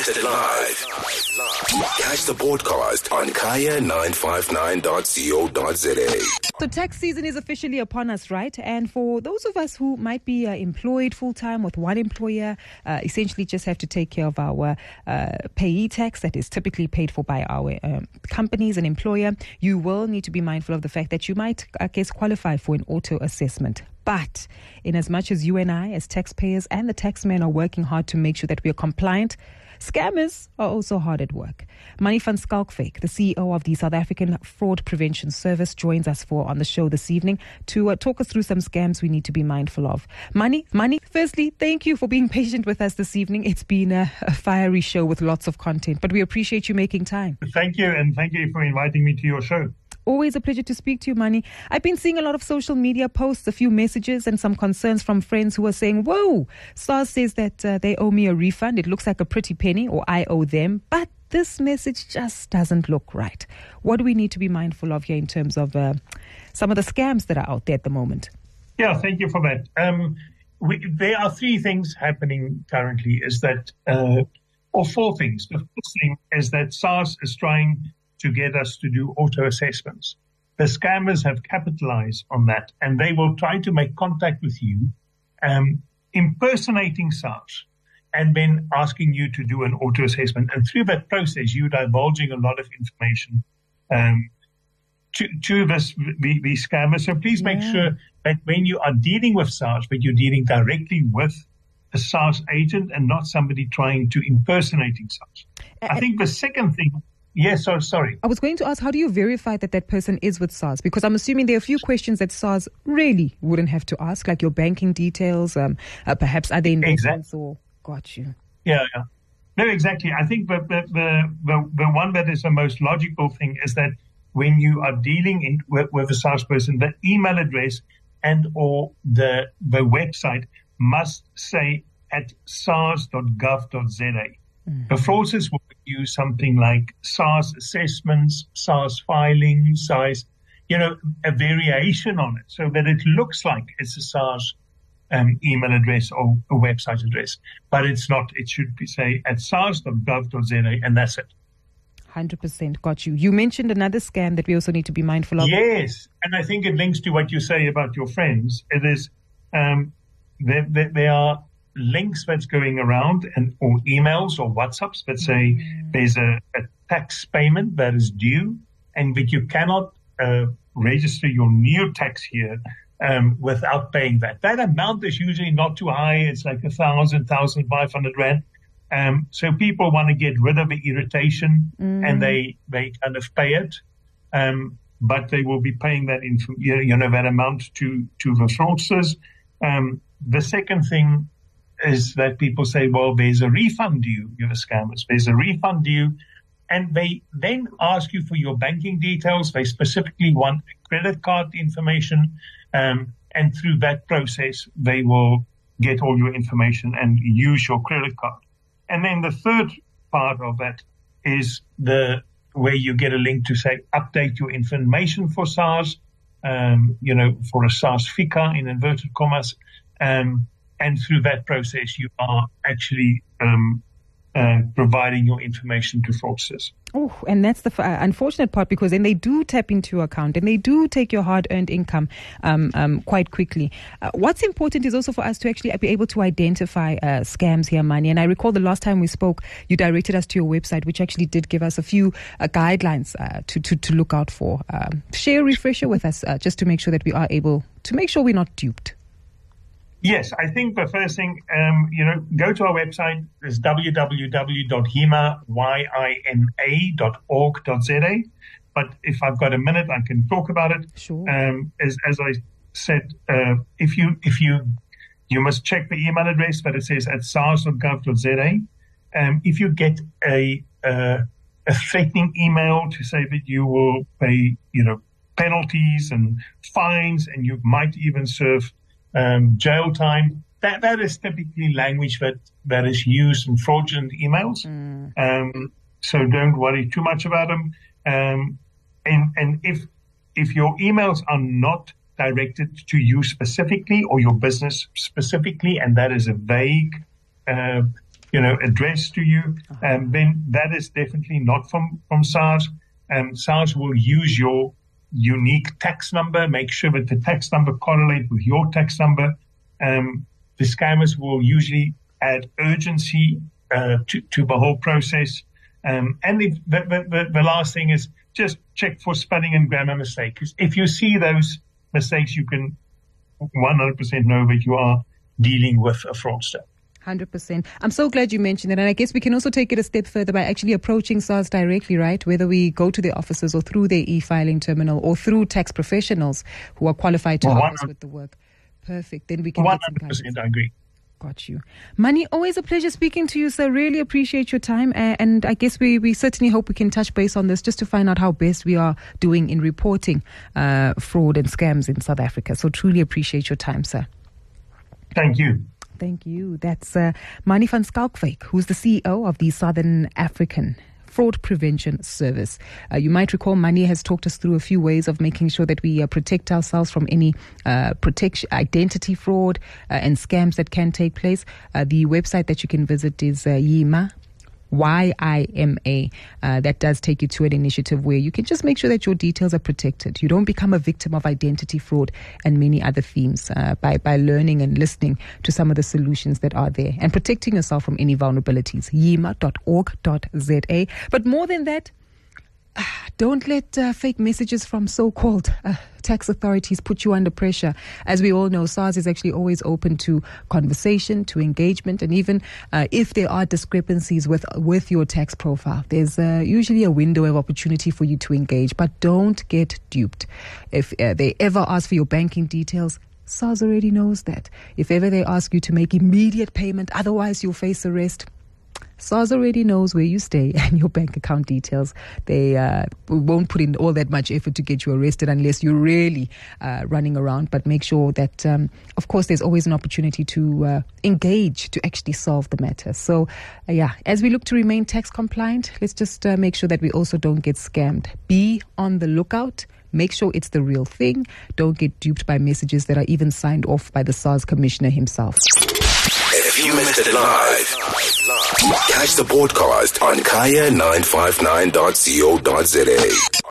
Broadcasted live. Catch the podcast on kaya959.co.za. So tax season is officially upon us, right? And for those of us who might be employed full-time with one employer, essentially just have to take care of our payee tax that is typically paid for by our companies and employer, you will need to be mindful of the fact that you might, qualify for an auto assessment. But in as much as you and I, as taxpayers and the taxmen, are working hard to make sure that we are compliant, scammers are also hard at work. Manie van Schalkwyk, the CEO of the South African Fraud Prevention Service, joins us on the show this evening to talk us through some scams we need to be mindful of. Manie, firstly, thank you for being patient with us this evening. It's been a fiery show with lots of content, but we appreciate you making time. Thank you, and thank you for inviting me to your show. Always a pleasure to speak to you, Manie. I've been seeing a lot of social media posts, a few messages and some concerns from friends who are saying, whoa, SARS says that they owe me a refund. It looks like a pretty penny, or I owe them. But this message just doesn't look right. What do we need to be mindful of here in terms of some of the scams that are out there at the moment? Yeah, thank you for that. There are three things happening currently, or four things. The first thing is that SARS is trying to get us to do auto assessments. The scammers have capitalized on that, and they will try to make contact with you, impersonating SARS, and then asking you to do an auto assessment. And through that process, you're divulging a lot of information to these scammers. So please make sure that when you are dealing with SARS, that you're dealing directly with a SARS agent and not somebody trying to impersonating SARS. I think the second thing. Yes, sorry. I was going to ask, how do you verify that that person is with SARS? Because I'm assuming there are a few questions that SARS really wouldn't have to ask, like your banking details, perhaps other investments, or got you. Yeah. No, exactly. I think the one that is the most logical thing is that when you are dealing with a SARS person, the email address and or the website must say at sars.gov.za. The fraudsters will use something like SARS assessments, SARS filing, SARS, a variation on it so that it looks like it's a SARS email address or a website address. But it's not. It should be, say, at sars.gov.za, and that's it. 100% got you. You mentioned another scam that we also need to be mindful of. Yes, and I think it links to what you say about your friends. It is, there are links that's going around or emails or WhatsApps that say there's a tax payment that is due and that you cannot register your new tax here without paying that. That amount is usually not too high. It's like 1,500 Rand. So people want to get rid of the irritation and they kind of pay it. But they will be paying that that amount to the fraudsters. The second thing is that people say, well, there's a refund due, you're the scammers. There's a refund due. And they then ask you for your banking details. They specifically want credit card information. And through that process, they will get all your information and use your credit card. And then the third part of that is where you get a link to say, update your information for SARS, for a SARS FICA in inverted commas. And through that process, you are actually providing your information to fraudsters. Oh, and that's the unfortunate part, because then they do tap into your account and they do take your hard-earned income quite quickly. What's important is also for us to actually be able to identify scams here, Manie. And I recall the last time we spoke, you directed us to your website, which actually did give us a few guidelines to look out for. Share a refresher with us just to make sure that we are able to make sure we're not duped. Yes, I think the first thing, go to our website. It's www.hima.org.za. But if I've got a minute, I can talk about it. Sure. As I said, if you must check the email address, but it says at sars.gov.za. If you get a threatening email to say that you will pay, penalties and fines, and you might even serve jail time, that is typically language that is used in fraudulent emails. So don't worry too much about them. And if your emails are not directed to you specifically or your business specifically, and that is a vague addressed to you, then that is definitely not from SARS. SARS will use your unique tax number, make sure that the tax number correlates with your tax number. The scammers will usually add urgency to the whole process. And the last thing is just check for spelling and grammar mistakes. If you see those mistakes, you can 100% know that you are dealing with a fraudster. 100%. I'm so glad you mentioned it. And I guess we can also take it a step further by actually approaching SARS directly, right? Whether we go to their offices or through their e-filing terminal or through tax professionals who are qualified to help us with the work. Perfect. Then we can 100%, get some guidance. I agree. Got you. Mani, always a pleasure speaking to you, sir. Really appreciate your time. And I guess we certainly hope we can touch base on this just to find out how best we are doing in reporting fraud and scams in South Africa. So truly appreciate your time, sir. Thank you. Thank you. That's Mani van Schalkwyk, who's the CEO of the Southern African Fraud Prevention Service. You might recall Mani has talked us through a few ways of making sure that we protect ourselves from any identity fraud and scams that can take place. The website that you can visit is YIMA. YIMA. That does take you to an initiative where you can just make sure that your details are protected. You don't become a victim of identity fraud and many other themes by learning and listening to some of the solutions that are there and protecting yourself from any vulnerabilities. yima.org.za. But more than that, don't let fake messages from so-called tax authorities put you under pressure. As we all know, SARS is actually always open to conversation, to engagement, and even if there are discrepancies with your tax profile, there's usually a window of opportunity for you to engage. But don't get duped. If they ever ask for your banking details, SARS already knows that. If ever they ask you to make immediate payment, otherwise you'll face arrest, SARS already knows where you stay and your bank account details. They won't put in all that much effort to get you arrested unless you're really running around. But make sure that, of course, there's always an opportunity to engage to actually solve the matter. So, as we look to remain tax compliant, let's just make sure that we also don't get scammed. Be on the lookout. Make sure it's the real thing. Don't get duped by messages that are even signed off by the SARS commissioner himself. If you missed it live, catch the podcast on kaya959.co.za.